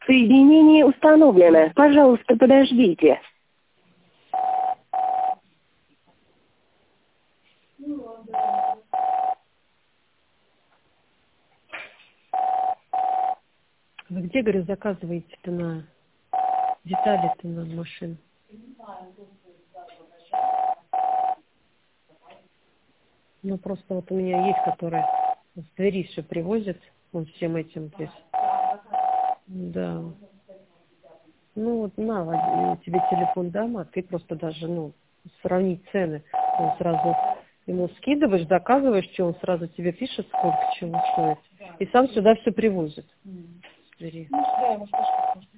Соединение установлено. Пожалуйста, подождите. Вы где, говорю, заказываете-то на детали-то на машину? Ну, просто вот у меня есть, которые с двери все привозят, вот всем этим здесь. Да. Ну, вот на, Вадим, тебе телефон дам, а ты просто даже, ну, сравнить цены. Он сразу ему скидываешь, доказываешь, что он сразу тебе пишет, сколько чего стоит. И сам сюда все привозит. С двери.